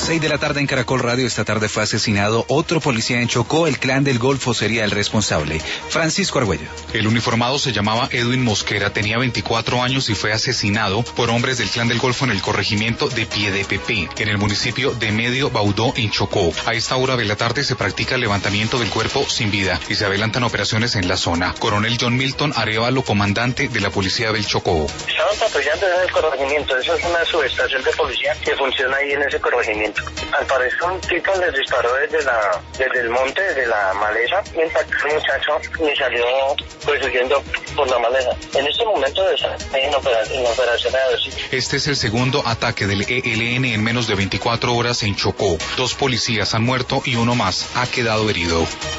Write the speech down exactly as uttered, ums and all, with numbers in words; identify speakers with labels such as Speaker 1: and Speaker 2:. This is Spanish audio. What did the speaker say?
Speaker 1: seis de la tarde en Caracol Radio. Esta tarde fue asesinado otro policía en Chocó. El Clan del Golfo sería el responsable. Francisco Argüello.
Speaker 2: El uniformado se llamaba Edwin Mosquera, tenía veinticuatro años y fue asesinado por hombres del Clan del Golfo en el corregimiento de Piedepepé, en el municipio de Medio Baudó, en Chocó. A esta hora de la tarde se practica el levantamiento del cuerpo sin vida y se adelantan operaciones en la zona. Coronel John Milton Arevalo, comandante de la Policía del Chocó.
Speaker 3: Estaban patrullando en el corregimiento. Eso es una subestación de policía que funciona ahí en ese corregimiento. Al parecer un tipo les disparó desde la desde el monte, desde la maleza, y impactó al muchacho y salió pues huyendo por la maleza. En este momento está en, opera, en operación de adversión.
Speaker 2: Este es el segundo ataque del E L N en menos de veinticuatro horas en Chocó. Dos policías han muerto y uno más ha quedado herido.